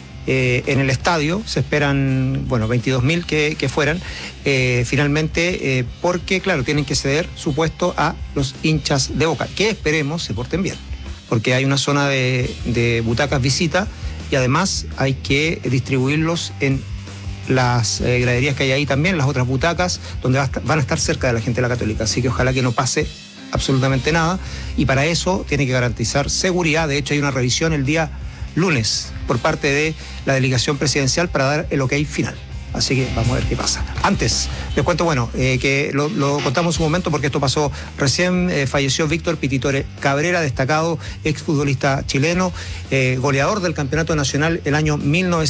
en el estadio. Se esperan, 22.000 que fueran, finalmente, porque, claro, tienen que ceder su puesto a los hinchas de Boca, que esperemos se porten bien, porque hay una zona de butacas visita y además hay que distribuirlos en las graderías que hay ahí también, las otras butacas, donde van a estar cerca de la gente de la Católica. Así que ojalá que no pase absolutamente nada, y para eso tiene que garantizar seguridad. De hecho, hay una revisión el día lunes por parte de la delegación presidencial para dar el ok final. Así que vamos a ver qué pasa. Antes, les cuento, que lo contamos un momento porque esto pasó recién. Falleció Víctor Pititore Cabrera, destacado exfutbolista chileno, goleador del campeonato nacional el año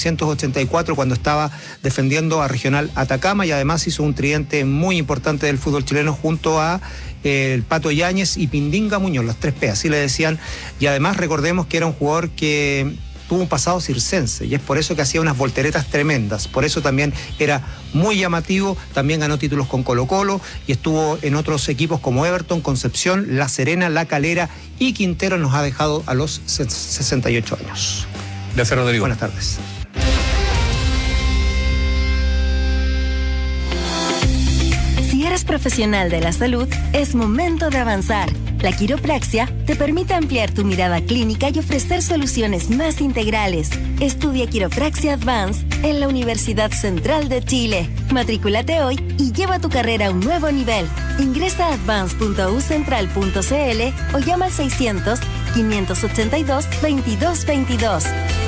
1984 cuando estaba defendiendo a Regional Atacama, y además hizo un tridente muy importante del fútbol chileno junto a el Pato Yáñez y Pindinga Muñoz, los 3P, así le decían. Y además recordemos que era un jugador que tuvo un pasado circense, y es por eso que hacía unas volteretas tremendas, por eso también era muy llamativo. También ganó títulos con Colo-Colo y estuvo en otros equipos como Everton, Concepción, La Serena, La Calera y Quintero. Nos ha dejado a los 68 años. Gracias, Rodrigo. Buenas tardes. Si eres profesional de la salud, es momento de avanzar. La quiropraxia te permite ampliar tu mirada clínica y ofrecer soluciones más integrales. Estudia Quiropraxia Advance en la Universidad Central de Chile. Matrículate hoy y lleva tu carrera a un nuevo nivel. Ingresa a advance.ucentral.cl o llama al 600-582-2222.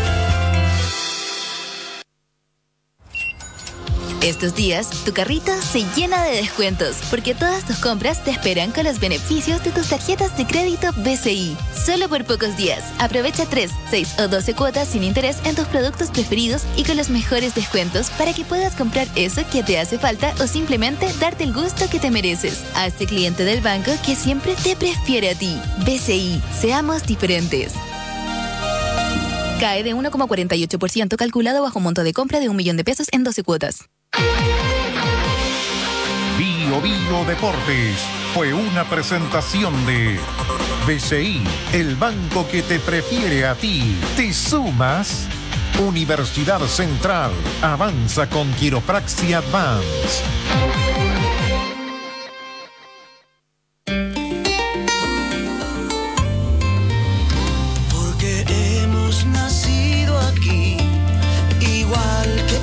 Estos días, tu carrito se llena de descuentos, porque todas tus compras te esperan con los beneficios de tus tarjetas de crédito BCI. Solo por pocos días. Aprovecha 3, 6 o 12 cuotas sin interés en tus productos preferidos y con los mejores descuentos para que puedas comprar eso que te hace falta o simplemente darte el gusto que te mereces. Hazte cliente del banco que siempre te prefiere a ti. BCI, seamos diferentes. Cae de 1,48% calculado bajo monto de compra de $1.000.000 en 12 cuotas. Bio Bio Deportes fue una presentación de BCI, el banco que te prefiere a ti. ¿Te sumas? Universidad Central, avanza con Quiropraxia Advance.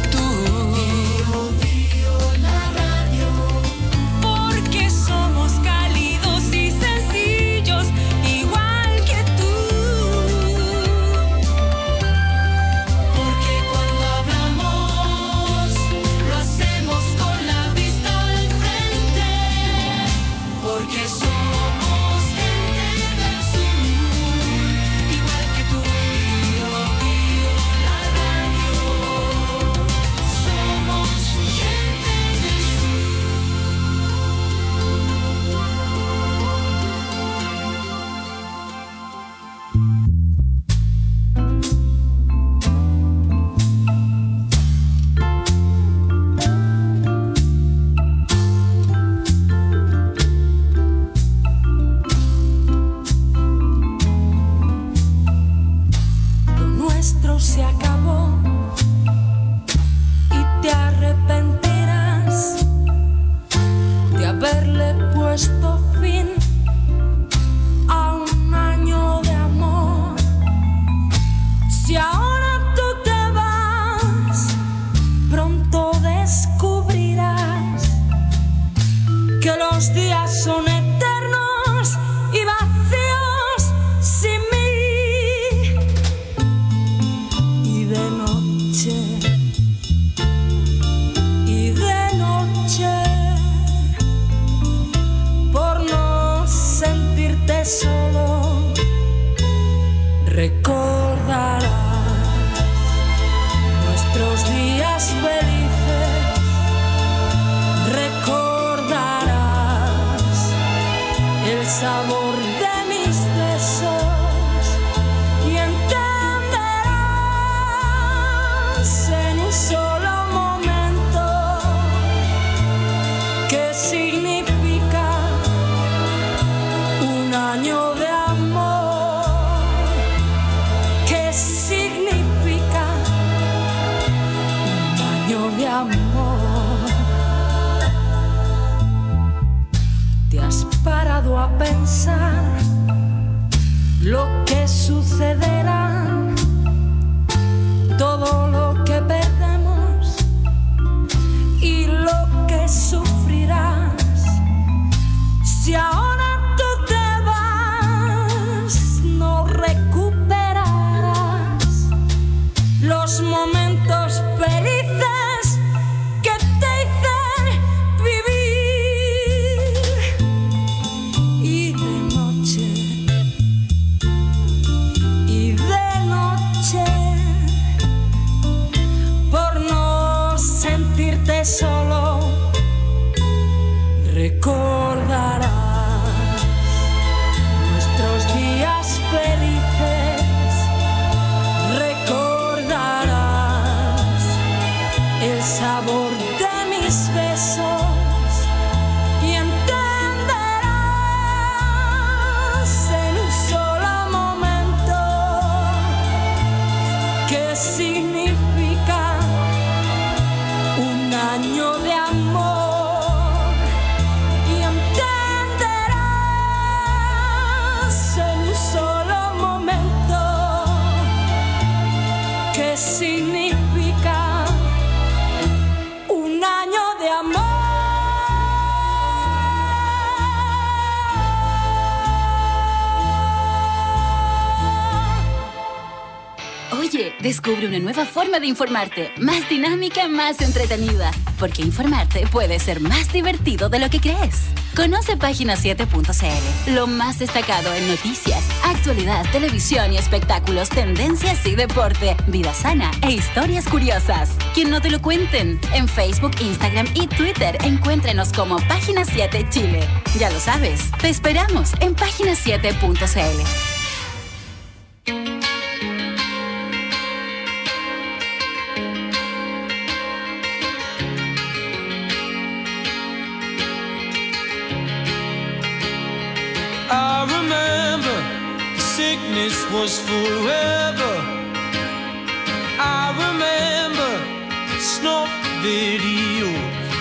Porque somos Recordarás nuestros días felices, recordarás el sabor de mis besos y entenderás en un solo momento qué significa un año de amor. ¿Te has parado a pensar lo que sucederá? Todo lo que perdemos y lo que sufrirás. Si ahora tú te vas, no recuperarás los momentos felices solo. Recordarás nuestros días felices, recordarás el sabor de mis besos y entenderás en un solo momento qué significa un año de amor y entenderás en un solo momento qué significa un año de amor. Oye, descubre una nueva forma de informarte, más dinámica, más entretenida, porque informarte puede ser más divertido de lo que crees. Conoce Página7.cl, lo más destacado en noticias, actualidad, televisión y espectáculos, tendencias y deporte, vida sana e historias curiosas. Que no te lo cuenten. En Facebook, Instagram y Twitter, encuéntrenos como Página 7 Chile. Ya lo sabes, te esperamos en Página7.cl. Sickness was forever. I remember snuff videos,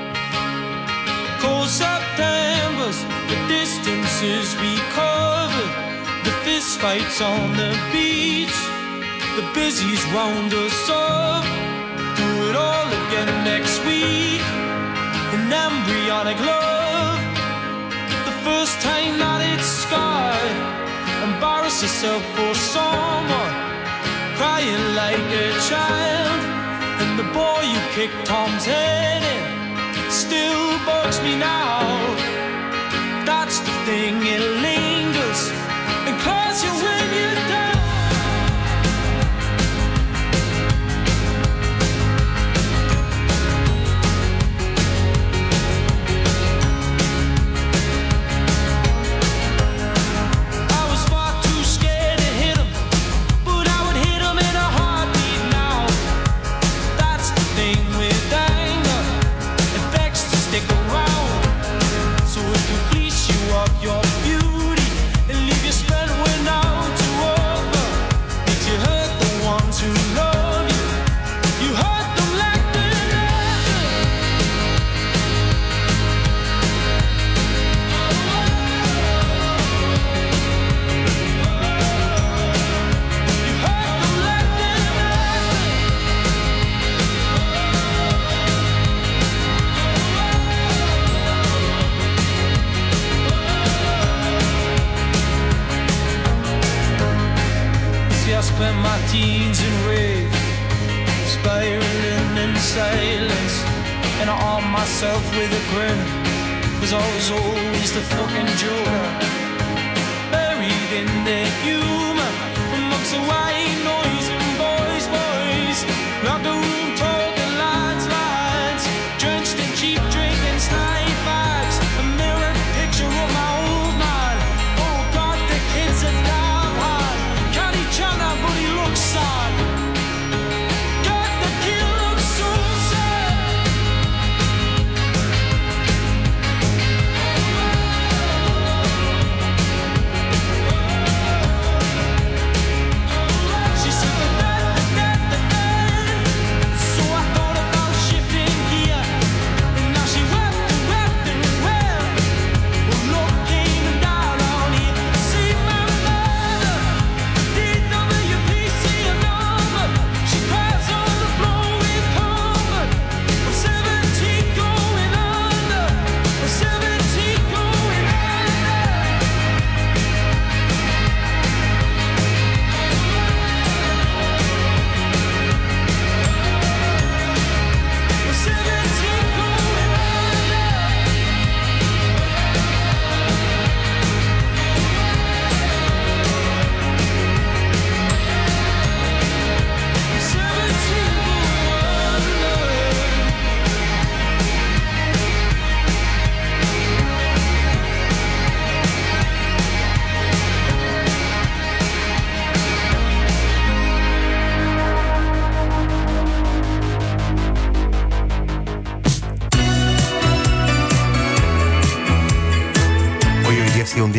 cold Septembers, the distances we covered, the fist fights on the beach, the busies round us up. Do it all again next week. An embryonic love, the first time that it's scarred. Embarrass yourself for someone, crying like a child. And the boy you kicked Tom's head in still bugs me now. That's the thing, it lingers and calls you when you're down. Your beauty and leave you spent without to offer. Did you hurt the ones who love you? You hurt them like they never. You hurt them like they I spent my teens in rage, spiraling in silence, and I armed myself with a grin, 'cause I was always the fucking joker, buried in the humor, amongst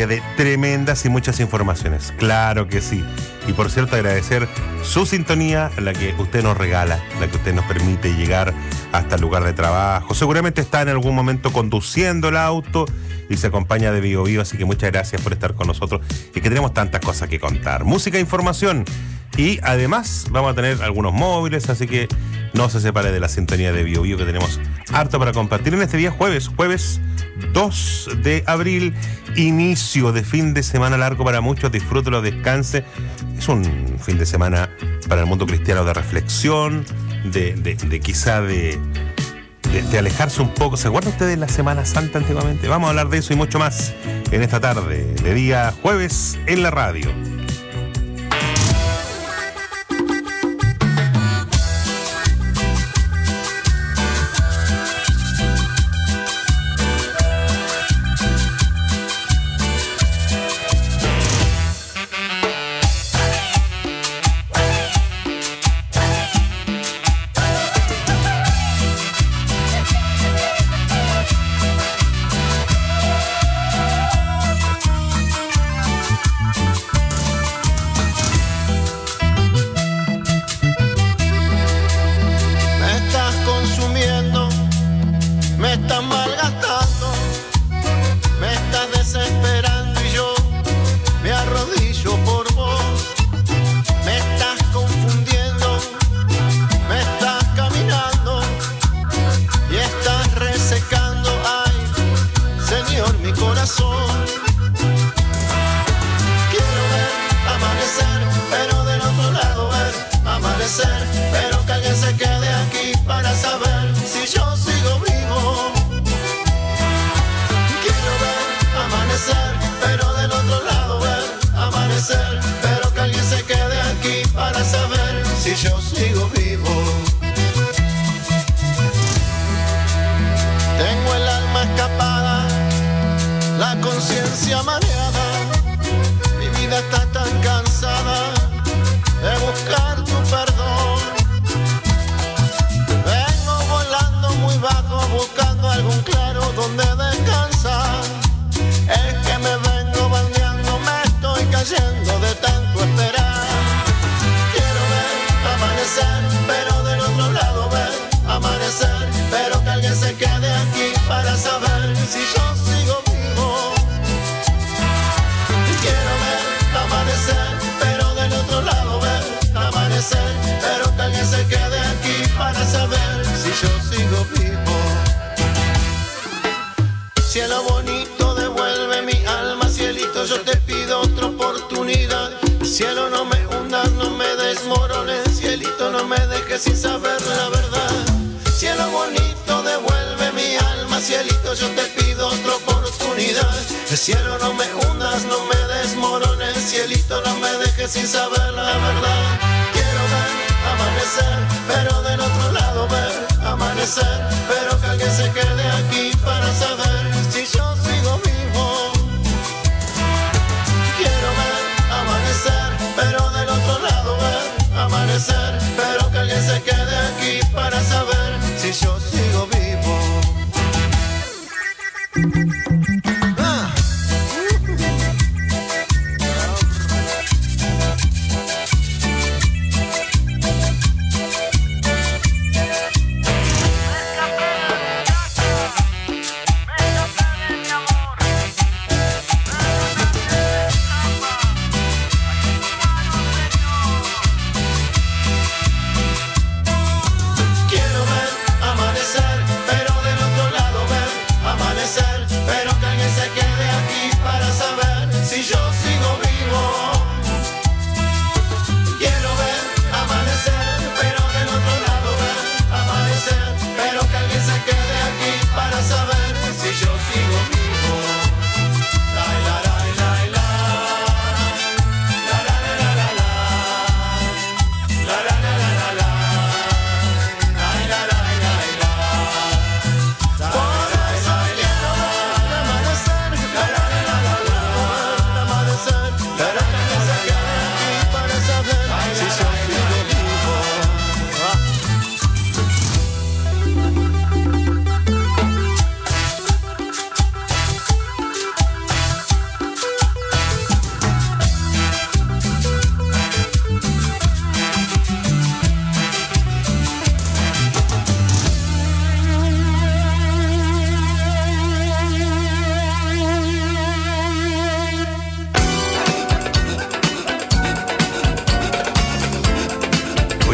de tremendas y muchas informaciones. Claro que sí. Y por cierto, agradecer su sintonía, la que usted nos regala, la que usted nos permite llegar hasta el lugar de trabajo. Seguramente está en algún momento conduciendo el auto y se acompaña de Vivo Vivo, así que muchas gracias por estar con nosotros y que tenemos tantas cosas que contar. Música e información. Y además vamos a tener algunos móviles, así que no se separe de la sintonía de Vivo Vivo, que tenemos harto para compartir en este día jueves 2 de abril, inicio de fin de semana largo para muchos. Disfrútelo, descanse. Es un fin de semana para el mundo cristiano de reflexión, de quizá de alejarse un poco. ¿Se acuerda usted de la Semana Santa antiguamente? Vamos a hablar de eso y mucho más en esta tarde de día jueves en la radio. Pero que alguien se quede aquí para saber si yo sigo vivo. Quiero ver amanecer, pero del otro lado ver amanecer. Pero que alguien se quede aquí para saber si yo sigo vivo. Tengo el alma escapada, la conciencia mareada. Mi vida está tan cansada de buscar tu perdón. Vengo volando muy bajo buscando algún claro donde descansar. Es que me vengo bandeando, me estoy cayendo de tanto esperar. Quiero ver amanecer, pero del otro lado ver amanecer. Pero que alguien se quede aquí para saber si yo sigo vivo. Quiero ver amanecer, pero del otro lado ver amanecer, pero que alguien se quede aquí para saber si yo sigo vivo. Cielo bonito, devuelve mi alma, cielito, yo te pido otra oportunidad. Cielo, no me hundas, no me desmorones, cielito, no me dejes sin saber la verdad. Cielo bonito, devuelve mi alma, cielito, yo te pido otra oportunidad. Cielo, no me hundas, no me desmorones, cielito, no me dejes sin saber la verdad. Quiero ver amanecer, pero del otro lado ver amanecer. Pero que alguien se quede aquí para saber si yo sigo vivo. Quiero ver amanecer, pero del otro lado ver amanecer. Pero que alguien se quede aquí para saber si yo sigo vivo.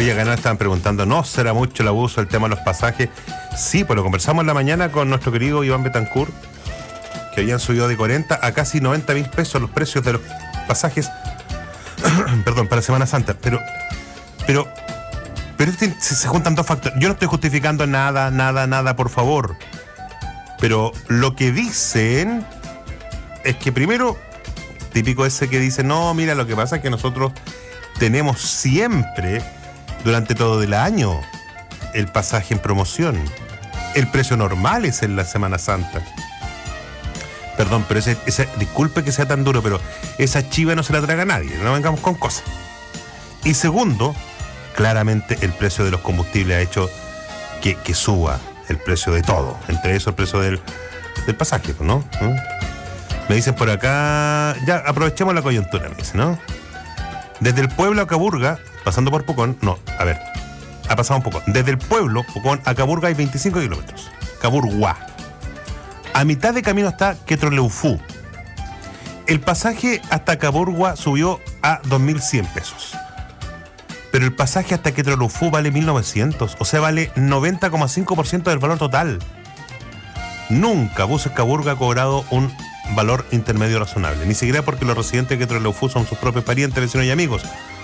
Voy a ganar, estaban preguntando, ¿no será mucho el abuso el tema de los pasajes? Sí, pues lo conversamos en la mañana con nuestro querido Iván Betancourt, que habían subido de 40 a casi 90.000 pesos los precios de los pasajes perdón, para Semana Santa. Pero se juntan dos factores. Yo no estoy justificando nada, por favor. Pero lo que dicen es que primero, típico ese que dice, no, mira, lo que pasa es que nosotros tenemos siempre, durante todo el año, el pasaje en promoción. El precio normal es en la Semana Santa. Perdón, pero disculpe que sea tan duro, pero esa chiva no se la traga nadie, no vengamos con cosas. Y segundo, claramente el precio de los combustibles ha hecho que suba el precio de todo, entre eso el precio del pasaje, ¿no? Me dicen por acá, ya aprovechemos la coyuntura, me dicen, ¿no? Desde el pueblo a Caburga, pasando por Pucón, ha pasado un poco. Desde el pueblo, Pucón, a Caburga hay 25 kilómetros. Caburgua. A mitad de camino está Quetroleufú. El pasaje hasta Caburgua subió a 2.100 pesos. Pero el pasaje hasta Quetroleufú vale 1.900, o sea, vale 90,5% del valor total. Nunca Buses Caburga ha cobrado un valor intermedio razonable, ni siquiera porque los residentes de Quetroleufú son sus propios parientes, vecinos y amigos.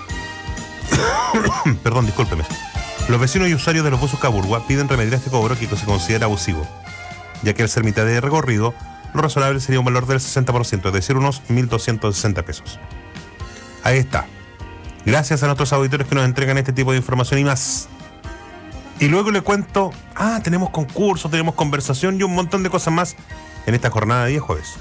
Perdón, discúlpeme. Los vecinos y usuarios de los buses Caburgua piden remediar este cobro que se considera abusivo, ya que al ser mitad de recorrido, lo razonable sería un valor del 60%, es decir, unos 1.260 pesos. Ahí está. Gracias a nuestros auditores que nos entregan este tipo de información y más. Y luego le cuento, tenemos concursos, tenemos conversación y un montón de cosas más en esta jornada de 10 jueves.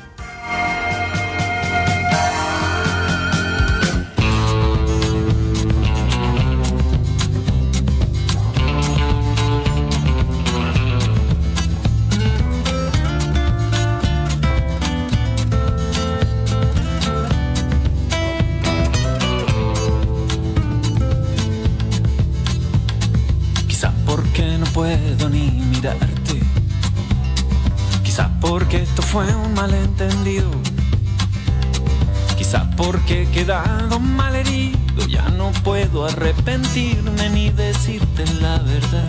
Puedo ni mirarte, quizás porque esto fue un malentendido, quizás porque he quedado mal herido, ya no puedo arrepentirme ni decirte la verdad,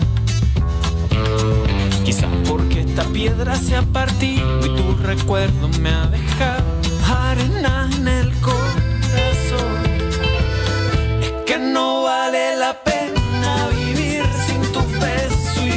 quizás porque esta piedra se ha partido y tu recuerdo me ha dejado arena en el corazón. Es que no vale la pena vivir sin tu beso,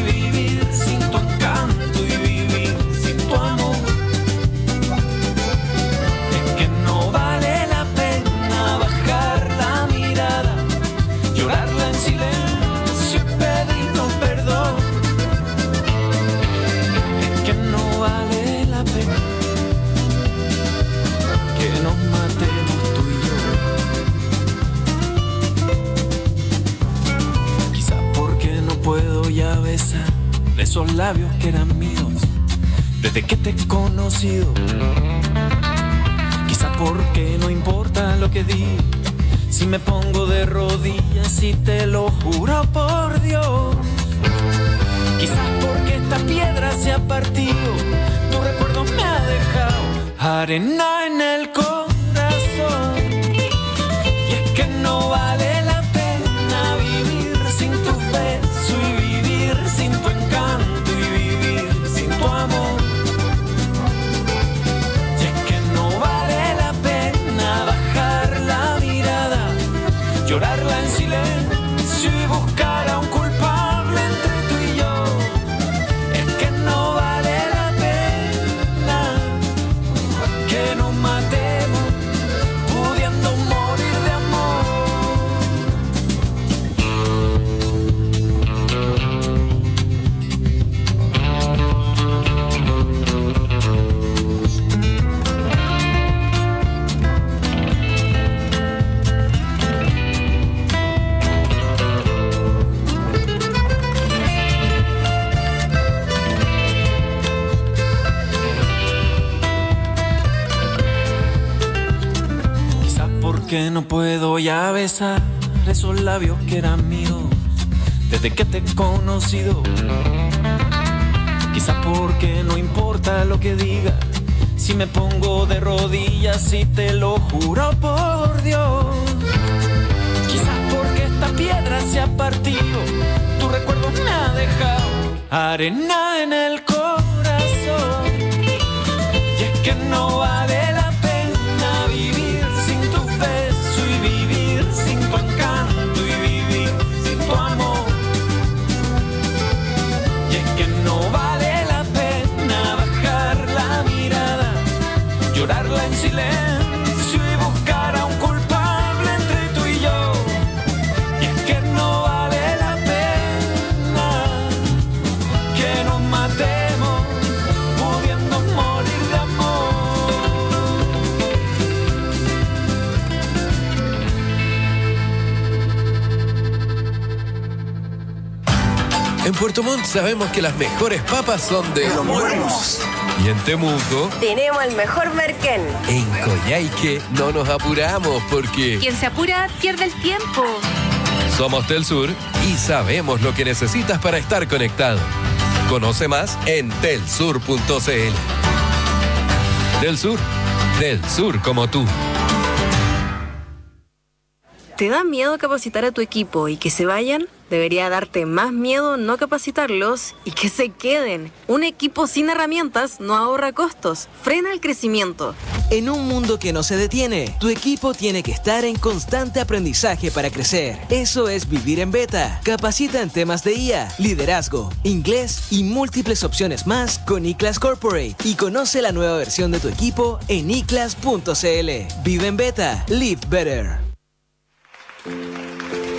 esos labios que eran míos desde que te he conocido. Quizá porque no importa lo que diga, si me pongo de rodillas y te lo juro por Dios. Quizás porque esta piedra se ha partido, tu recuerdo me ha dejado arena en el corazón. Y es que no vale la pena vivir sin tu beso y vivir sin tu encanto y vivir sin tu amor. Y es que no vale la pena bajar la mirada, llorarla en silencio y buscar a un culpable entre tú y yo. Es que no vale la pena que nos matemos pudiendo morir de amor. Que no puedo ya besar esos labios que eran míos desde que te he conocido. Quizás porque no importa lo que diga, si me pongo de rodillas y te lo juro por Dios. Quizás porque esta piedra se ha partido, tu recuerdo me ha dejado arena en el corazón. Y es que no vale la pena vivir sin tu beso y vivir sin tu encanto y vivir sin tu amor. Y es que no vale la pena bajar la mirada, llorarla en silencio y buscar a un culpable entre tú y yo. Y es que no vale la pena que nos matemos pudiendo morir de amor. En Puerto Montt sabemos que las mejores papas son de Los Buenos. Y en Temuco, Tenemos el mejor merquén. en Coyhaique, no nos apuramos porque Quien se apura pierde el tiempo. somos Telsur y sabemos lo que necesitas para estar conectado. Conoce más en telsur.cl. Telsur, del sur como tú. ¿Te da miedo capacitar a tu equipo y que se vayan? Debería darte más miedo no capacitarlos y que se queden. Un equipo sin herramientas no ahorra costos, frena el crecimiento. En un mundo que no se detiene, tu equipo tiene que estar en constante aprendizaje para crecer. Eso es vivir en beta. Capacita en temas de IA, liderazgo, inglés y múltiples opciones más con eClass Corporate y conoce la nueva versión de tu equipo en eclass.cl. Vive en beta, live better.